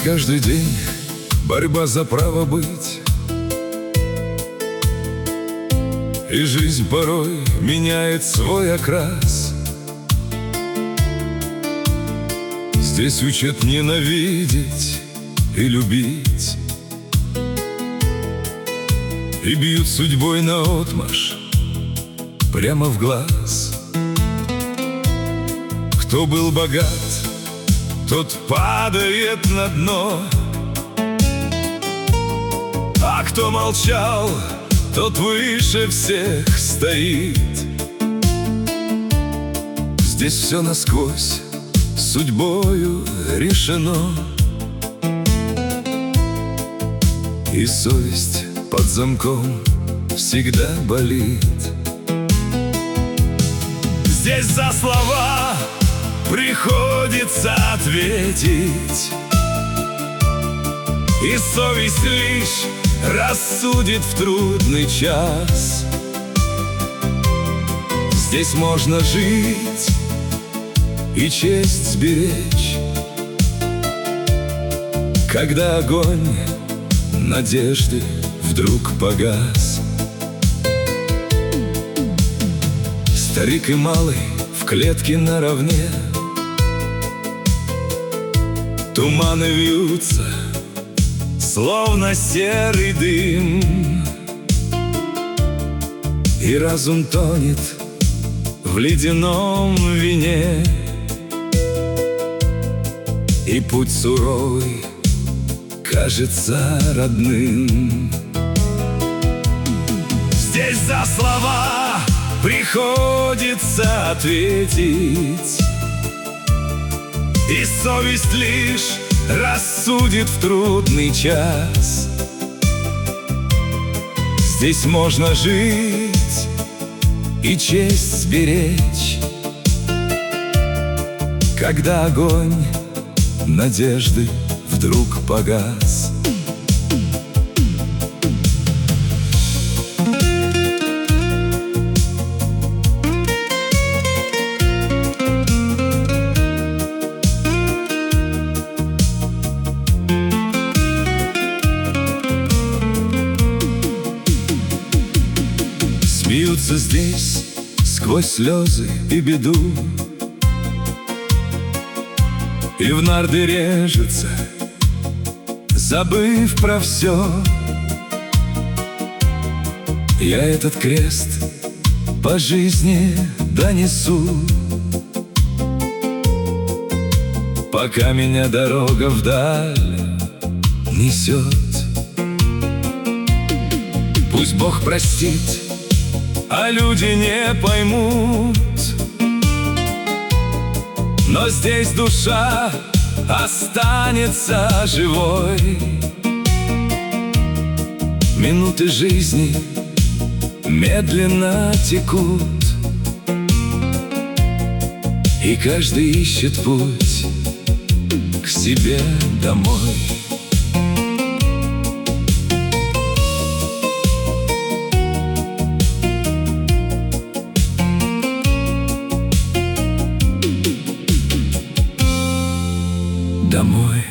каждый день борьба за право быть, и жизнь порой меняет свой окрас. Здесь учат ненавидеть и любить, и бьют судьбой наотмашь прямо в глаз. Кто был богат, тот падает на дно, а кто молчал, тот выше всех стоит. Здесь все насквозь судьбою решено, и совесть под замком всегда болит. Здесь за слова приходится ответить, и совесть лишь рассудит в трудный час. Здесь можно жить и честь сберечь, когда огонь надежды вдруг погас. Старик и малый в клетке наравне, туманы вьются, словно серый дым, и разум тонет в ледяном вине, и путь суровый кажется родным. Здесь за слова приходится ответить, и совесть лишь рассудит в трудный час. Здесь можно жить и честь сберечь, когда огонь надежды вдруг погас. Смеются здесь сквозь слезы и беду, и в нарды режется, забыв про все. Я этот крест по жизни донесу, пока меня дорога вдаль несет. Пусть Бог простит, а люди не поймут, но здесь душа останется живой. Минуты жизни медленно текут, и каждый ищет путь к себе домой. Домой.